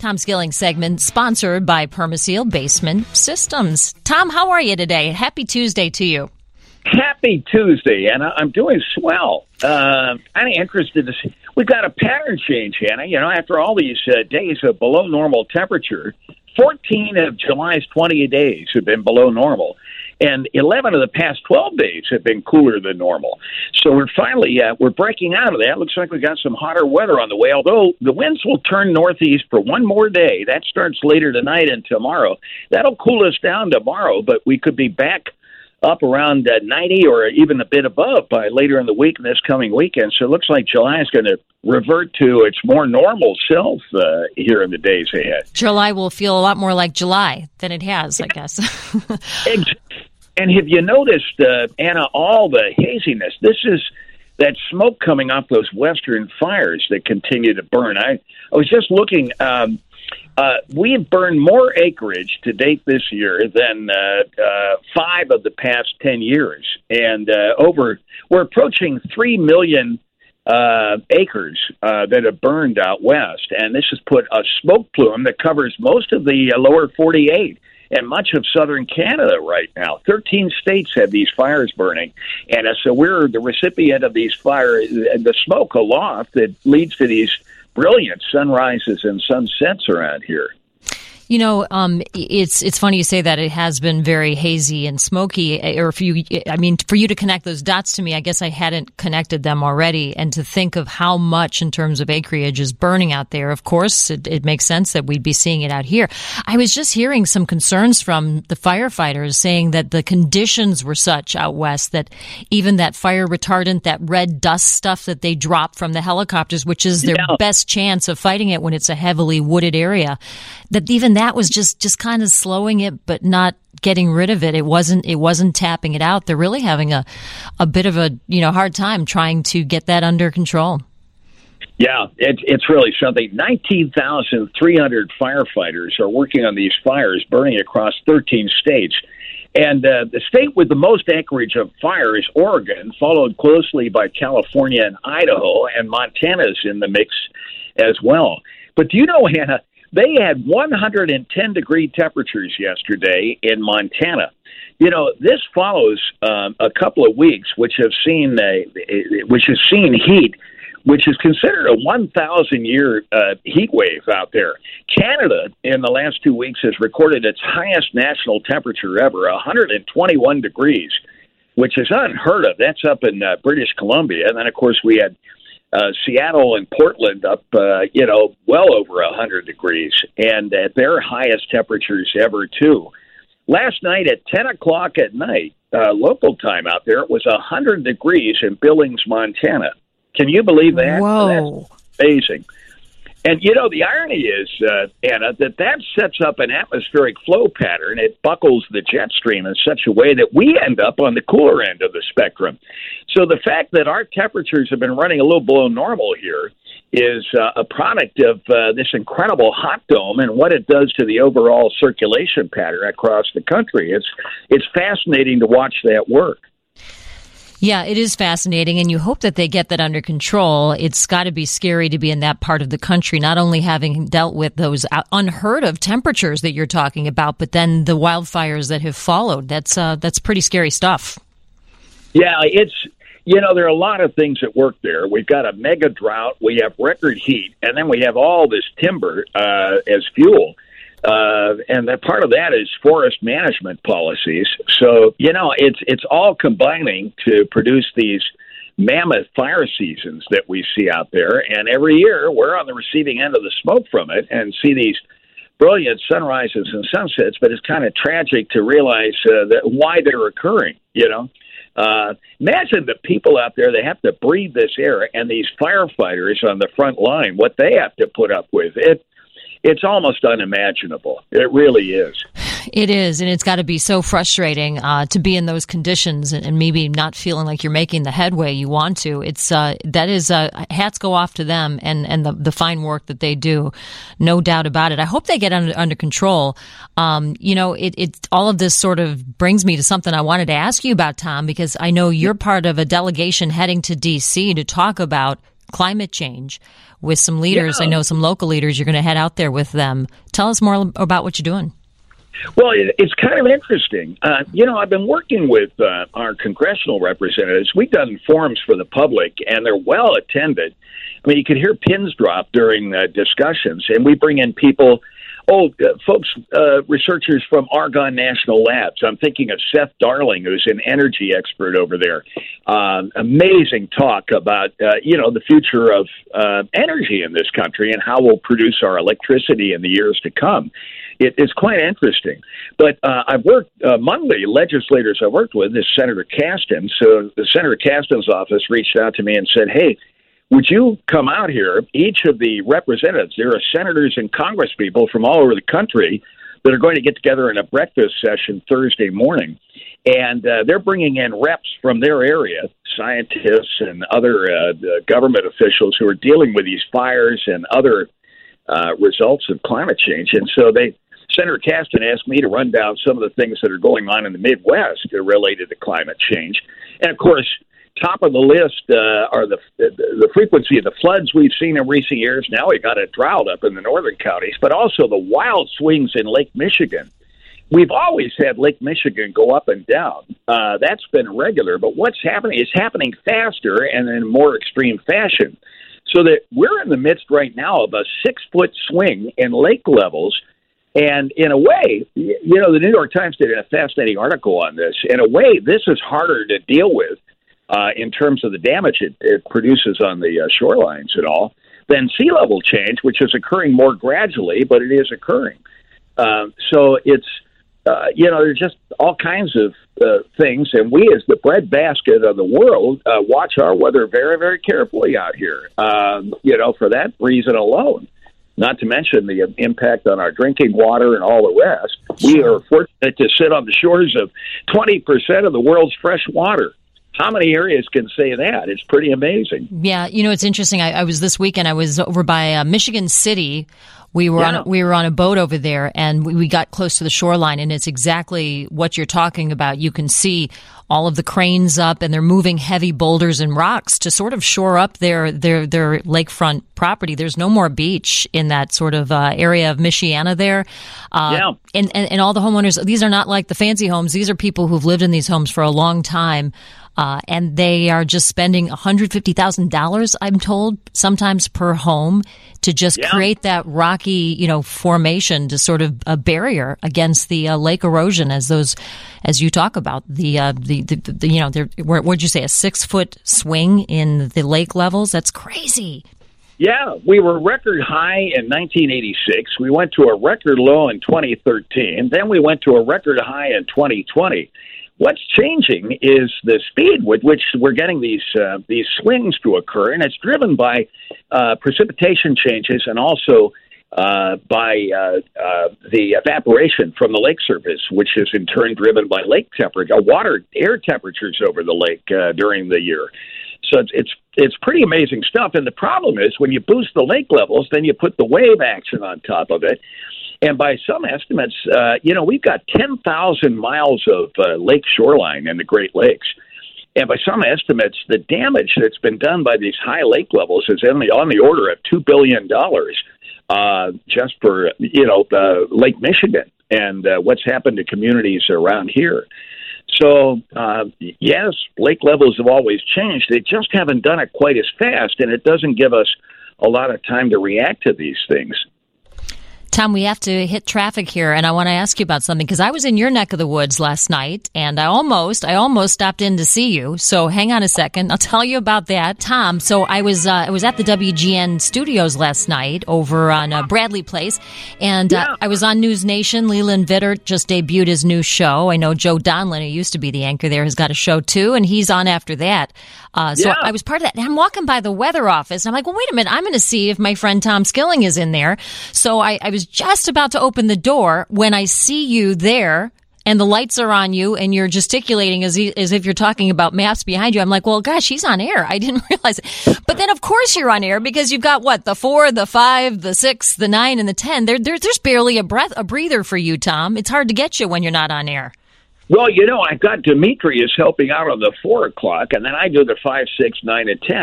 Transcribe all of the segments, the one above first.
Tom Skilling segment sponsored by Permaseal Basement Systems. Tom, how are you today? Happy Tuesday to you. Happy Tuesday, Anna. I'm doing swell. I'm interested to see. We've got a pattern change, Anna. You know, after all these days of below normal temperature, 14 of July's 20 days have been below normal, and 11 of the past 12 days have been cooler than normal. So we're finally we're breaking out of that. Looks like we got some hotter weather on the way, although the winds will turn northeast for one more day. That starts later tonight and tomorrow. That'll cool us down tomorrow, but we could be back up around 90 or even a bit above by later in the week and this coming weekend. So it looks like July is going to revert to its more normal self here in the days ahead. July will feel a lot more like July than it has, I guess. And have you noticed, Anna, all the haziness? This is that smoke coming off those western fires that continue to burn. I was just looking. We've burned more acreage to date this year than 5 of the past 10 years. And we're approaching 3 million acres that have burned out west. And this has put a smoke plume that covers most of the lower 48 and much of southern Canada right now. 13 states have these fires burning. And so we're the recipient of these fires, the smoke aloft that leads to these brilliant sunrises and sunsets around here. You know, it's funny you say that. It has been very hazy and smoky. Or for you to connect those dots to me, I guess I hadn't connected them already. And to think of how much in terms of acreage is burning out there, of course, it makes sense that we'd be seeing it out here. I was just hearing some concerns from the firefighters saying that the conditions were such out west that even that fire retardant, that red dust stuff that they drop from the helicopters, which is their best chance of fighting it when it's a heavily wooded area, that even that was just kind of slowing it, but not getting rid of it. It wasn't tapping it out. They're really having a bit of a hard time trying to get that under control. Yeah, it's really something. 19,300 firefighters are working on these fires burning across 13 states. And the state with the most acreage of fire is Oregon, followed closely by California and Idaho, and Montana's in the mix as well. But do you know, Hannah, they had 110-degree temperatures yesterday in Montana. You know, this follows a couple of weeks which has seen heat, which is considered a 1,000-year heat wave out there. Canada, in the last 2 weeks, has recorded its highest national temperature ever, 121 degrees, which is unheard of. That's up in British Columbia. And then, of course, we had Seattle and Portland up, well over 100 degrees, and at their highest temperatures ever, too. Last night at 10 o'clock at night, local time out there, it was 100 degrees in Billings, Montana. Can you believe that? Whoa. That's amazing. And, the irony is, Anna, that sets up an atmospheric flow pattern. It buckles the jet stream in such a way that we end up on the cooler end of the spectrum. So the fact that our temperatures have been running a little below normal here is a product of this incredible hot dome and what it does to the overall circulation pattern across the country. It's fascinating to watch that work. Yeah, it is fascinating, and you hope that they get that under control. It's got to be scary to be in that part of the country, not only having dealt with those unheard of temperatures that you're talking about, but then the wildfires that have followed. That's pretty scary stuff. Yeah, there are a lot of things at work there. We've got a mega drought, we have record heat, and then we have all this timber as fuel. And that part of that is forest management policies. So, it's all combining to produce these mammoth fire seasons that we see out there. And every year we're on the receiving end of the smoke from it and see these brilliant sunrises and sunsets. But it's kind of tragic to realize why they're occurring, Imagine the people out there that have to breathe this air and these firefighters on the front line, what they have to put up with. It's almost unimaginable. It really is. It is, and it's got to be so frustrating to be in those conditions and maybe not feeling like you're making the headway you want to. It's hats go off to them and the fine work that they do, no doubt about it. I hope they get under control. It all of this sort of brings me to something I wanted to ask you about, Tom, because I know you're part of a delegation heading to D.C. to talk about climate change with some leaders. Yeah. I know some local leaders. You're going to head out there with them. Tell us more about what you're doing. Well, it's kind of interesting. I've been working with our congressional representatives. We've done forums for the public, and they're well attended. I mean, you could hear pins drop during discussions, and we bring in people, researchers from Argonne National Labs. I'm thinking of Seth Darling, who's an energy expert over there. Amazing talk about, the future of energy in this country and how we'll produce our electricity in the years to come. It's quite interesting. But I've worked, among the legislators I worked with is Senator Casten. So the Senator Casten's office reached out to me and said, hey, would you come out here? Each of the representatives, there are senators and congresspeople from all over the country that are going to get together in a breakfast session Thursday morning. And they're bringing in reps from their area, scientists and other government officials who are dealing with these fires and other results of climate change. And so Senator Casten asked me to run down some of the things that are going on in the Midwest related to climate change. And, of course, top of the list are the frequency of the floods we've seen in recent years. Now we got a drought up in the northern counties, but also the wild swings in Lake Michigan. We've always had Lake Michigan go up and down. That's been regular, but what's happening is happening faster and in more extreme fashion. So that we're in the midst right now of a 6-foot swing in lake levels. And in a way, the New York Times did a fascinating article on this. In a way, this is harder to deal with in terms of the damage it produces on the shorelines and all than sea level change, which is occurring more gradually, but it is occurring. So it's, there's just all kinds of things. And we, as the breadbasket of the world, watch our weather very, very carefully out here, for that reason alone. Not to mention the impact on our drinking water and all the rest. We are fortunate to sit on the shores of 20% of the world's fresh water. How many areas can say that? It's pretty amazing. Yeah, it's interesting. I was this weekend. I was over by Michigan City. We were on a boat over there, and we got close to the shoreline, and it's exactly what you're talking about. You can see all of the cranes up, and they're moving heavy boulders and rocks to sort of shore up their lakefront property. There's no more beach in that sort of area of Michiana there. And all the homeowners, these are not like the fancy homes. These are people who've lived in these homes for a long time. And they are just spending $150,000, I'm told, sometimes per home to just create that rocky, formation to sort of a barrier against the lake erosion as you talk about what'd you say, a 6-foot swing in the lake levels? That's crazy. Yeah, we were record high in 1986. We went to a record low in 2013. Then we went to a record high in 2020. What's changing is the speed with which we're getting these swings to occur, and it's driven by precipitation changes and also by the evaporation from the lake surface, which is in turn driven by lake temperature, air temperatures over the lake during the year. So it's pretty amazing stuff. And the problem is when you boost the lake levels, then you put the wave action on top of it. And by some estimates, we've got 10,000 miles of lake shoreline in the Great Lakes. And by some estimates, the damage that's been done by these high lake levels is on the order of $2 billion just for, Lake Michigan and what's happened to communities around here. So, yes, lake levels have always changed. They just haven't done it quite as fast, and it doesn't give us a lot of time to react to these things. Tom, we have to hit traffic here, and I want to ask you about something because I was in your neck of the woods last night, and I almost stopped in to see you. So hang on a second, I'll tell you about that, Tom. So I was at the WGN studios last night over on Bradley Place, and I was on News Nation. Leland Vittert just debuted his new show. I know Joe Donlin, who used to be the anchor there, has got a show too, and he's on after that. I was part of that. And I'm walking by the weather office, and I'm like, well, wait a minute, I'm going to see if my friend Tom Skilling is in there. So I was just about to open the door when I see you there and the lights are on you and you're gesticulating as if you're talking about maps behind you. I'm like, well, gosh, he's on air. I didn't realize it. But then, of course, you're on air because you've got, the 4, the 5, the 6, the 9, and the 10. There's barely a breather for you, Tom. It's hard to get you when you're not on air. Well, I've got Demetrius helping out on the 4 o'clock, and then I do the 5, 6, 9, and 10.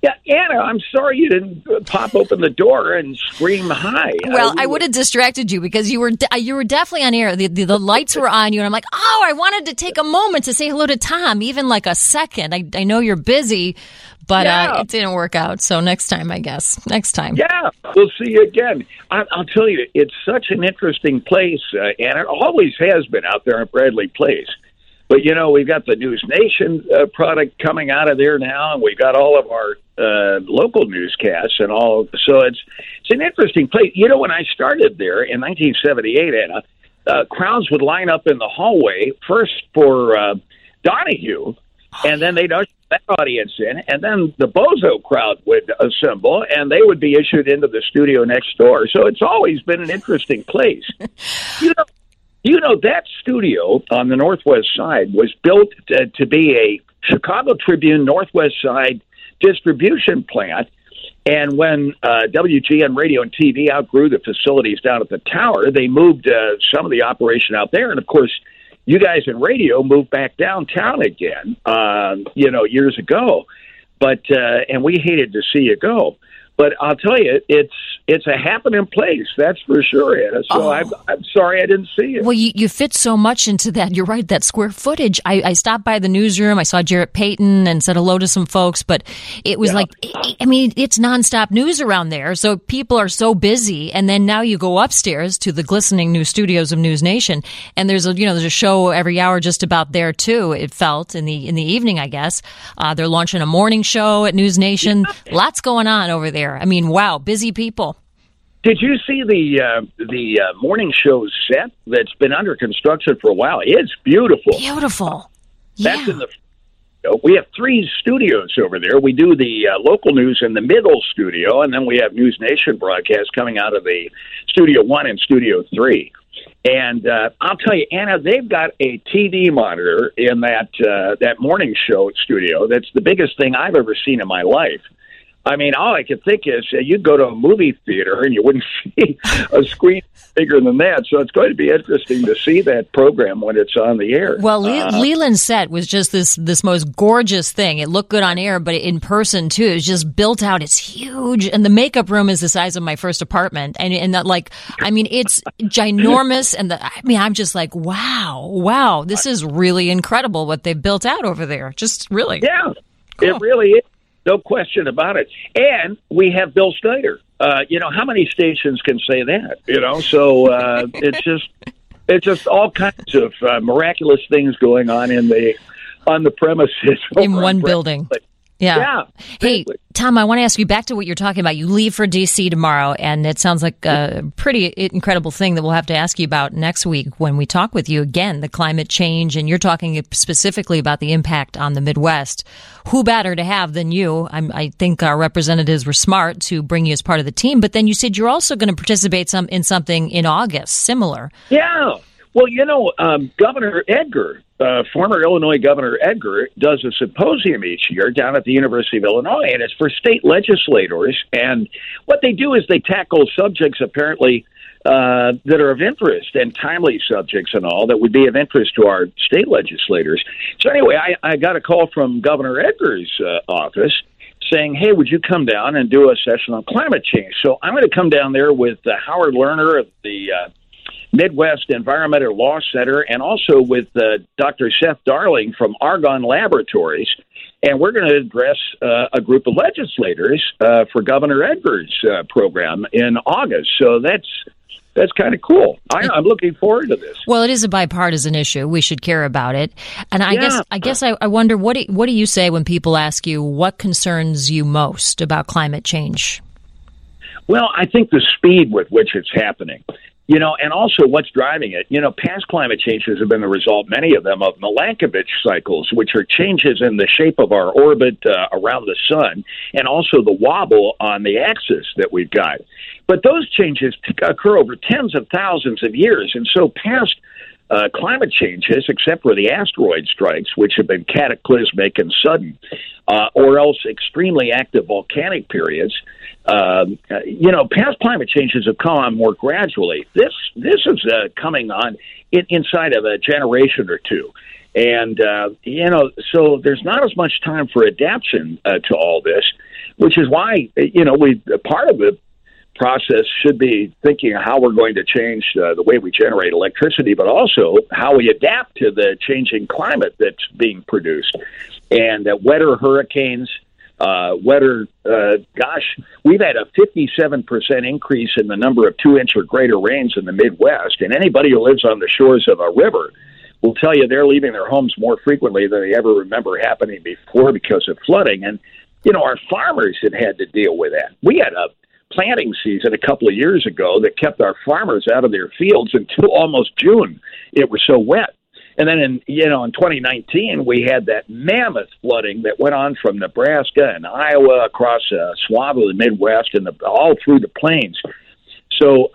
Yeah, Anna, I'm sorry you didn't pop open the door and scream hi. Well, I would have distracted you because you were definitely on air. The lights were on you, and I'm like, oh, I wanted to take a moment to say hello to Tom, even like a second. I know you're busy, but it didn't work out. So next time, I guess. Next time. Yeah, we'll see you again. I'll tell you, it's such an interesting place, and it always has been out there at Bradley Place. But, we've got the News Nation product coming out of there now, and we've got all of our local newscasts and all. So it's an interesting place. When I started there in 1978, Anna, crowds would line up in the hallway first for Donahue, and then they'd usher that audience in, and then the Bozo crowd would assemble, and they would be issued into the studio next door. So it's always been an interesting place. That studio on the Northwest Side was built to be a Chicago Tribune Northwest Side distribution plant. And when WGN Radio and TV outgrew the facilities down at the tower, they moved some of the operation out there. And, of course, you guys in radio moved back downtown again, years ago. But and we hated to see you go. But I'll tell you, it's a happening place, that's for sure, Anna. So I'm sorry I didn't see it. Well, you fit so much into that. You're right, that square footage. I stopped by the newsroom. I saw Jarrett Payton and said hello to some folks. But it was it's nonstop news around there. So people are so busy. And then now you go upstairs to the glistening new studios of News Nation. And there's a show every hour just about there, too, it felt, in the evening, I guess. They're launching a morning show at News Nation. Lots going on over there. I mean, wow, busy people. Did you see the morning show set that's been under construction for a while? It's beautiful. Beautiful. That's we have 3 studios over there. We do the local news in the middle studio, and then we have News Nation broadcast coming out of the Studio 1 and Studio 3. And I'll tell you, Anna, they've got a TV monitor in that morning show studio that's the biggest thing I've ever seen in my life. I mean, all I could think is you'd go to a movie theater and you wouldn't see a screen bigger than that. So it's going to be interesting to see that program when it's on the air. Well, Leland's set was just this most gorgeous thing. It looked good on air, but in person, too. It was just built out. It's huge. And the makeup room is the size of my first apartment. And that, it's ginormous. And I'm just like, wow, this is really incredible what they've built out over there. Just really. Yeah, cool. It really is. No question about it. And we have Bill Snyder. How many stations can say that? So it's just all kinds of miraculous things going on on the premises in one building. Yeah. Hey, Tom, I want to ask you back to what you're talking about. You leave for D.C. tomorrow, and it sounds like a pretty incredible thing that we'll have to ask you about next week when we talk with you again, the climate change, and you're talking specifically about the impact on the Midwest. Who better to have than you? I think our representatives were smart to bring you as part of the team, but then you said you're also going to participate in something in August, similar. Yeah. Well, Governor Edgar, former Illinois Governor Edgar, does a symposium each year down at the University of Illinois, and it's for state legislators. And what they do is they tackle subjects apparently that are of interest, and timely subjects and all that would be of interest to our state legislators. So anyway, I got a call from Governor Edgar's office saying, hey, would you come down and do a session on climate change? So I'm going to come down there with Howard Lerner of the Midwest Environmental Law Center, and also with Dr. Seth Darling from Argonne Laboratories. And we're going to address a group of legislators for Governor Edgar's program in August. So that's kind of cool. I'm looking forward to this. Well, it is a bipartisan issue. We should care about it. And I guess I wonder, what do you say when people ask you what concerns you most about climate change? Well, I think the speed with which it's happening. And also what's driving it. Past climate changes have been the result, many of them, of Milankovitch cycles, which are changes in the shape of our orbit around the sun, and also the wobble on the axis that we've got. But those changes occur over tens of thousands of years, and so past climate changes, except for the asteroid strikes, which have been cataclysmic and sudden, or else extremely active volcanic periods, past climate changes have come on more gradually. This is coming on inside of a generation or two. And, so there's not as much time for adaptation to all this, which is why, part of the process should be thinking of how we're going to change the way we generate electricity, but also how we adapt to the changing climate that's being produced. And wetter hurricanes, weather, we've had a 57% increase in the number of 2-inch or greater rains in the Midwest. And anybody who lives on the shores of a river will tell you they're leaving their homes more frequently than they ever remember happening before because of flooding. And, our farmers have had to deal with that. We had a planting season a couple of years ago that kept our farmers out of their fields until almost June. It was so wet. And then in 2019, we had that mammoth flooding that went on from Nebraska and Iowa across a swath of the Midwest and all through the plains. So,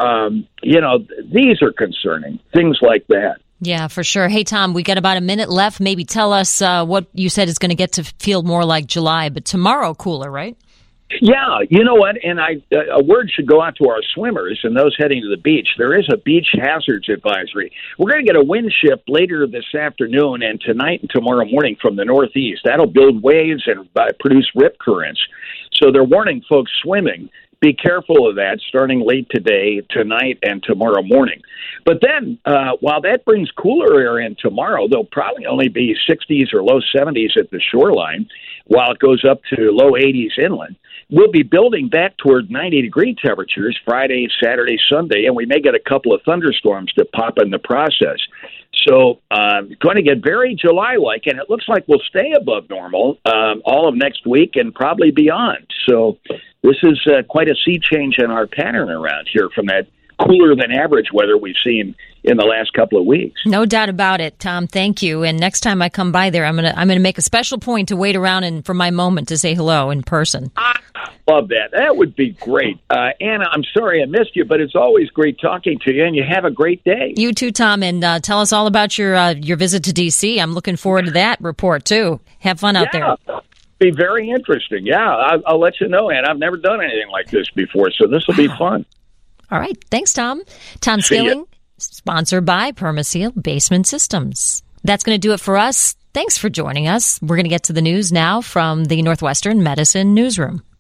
these are concerning, things like that. Yeah, for sure. Hey, Tom, we got about a minute left. Maybe tell us what you said is going to get to feel more like July, but tomorrow cooler, right? Yeah, you know what? And a word should go out to our swimmers and those heading to the beach. There is a beach hazards advisory. We're going to get a wind shift later this afternoon and tonight and tomorrow morning from the northeast. That'll build waves and produce rip currents. So they're warning folks swimming. Be careful of that starting late today, tonight, and tomorrow morning. But then, while that brings cooler air in tomorrow, there'll probably only be 60s or low 70s at the shoreline, while it goes up to low 80s inland. We'll be building back toward 90-degree temperatures Friday, Saturday, Sunday, and we may get a couple of thunderstorms to pop in the process. So going to get very July-like, and it looks like we'll stay above normal all of next week and probably beyond. So this is quite a sea change in our pattern around here from that cooler than average weather we've seen in the last couple of weeks. No doubt about it, Tom. Thank you. And next time I come by there, I'm gonna make a special point to wait around and for my moment to say hello in person. I love that. That would be great. Anna, I'm sorry I missed you, but it's always great talking to you, and you have a great day. You too, Tom, and tell us all about your visit to D.C. I'm looking forward to that report, too. Have fun out there. Be very interesting. Yeah, I'll let you know, Anna. I've never done anything like this before, so this will be fun. All right. Thanks, Tom. Tom Skilling, sponsored by Permaseal Basement Systems. That's going to do it for us. Thanks for joining us. We're going to get to the news now from the Northwestern Medicine Newsroom.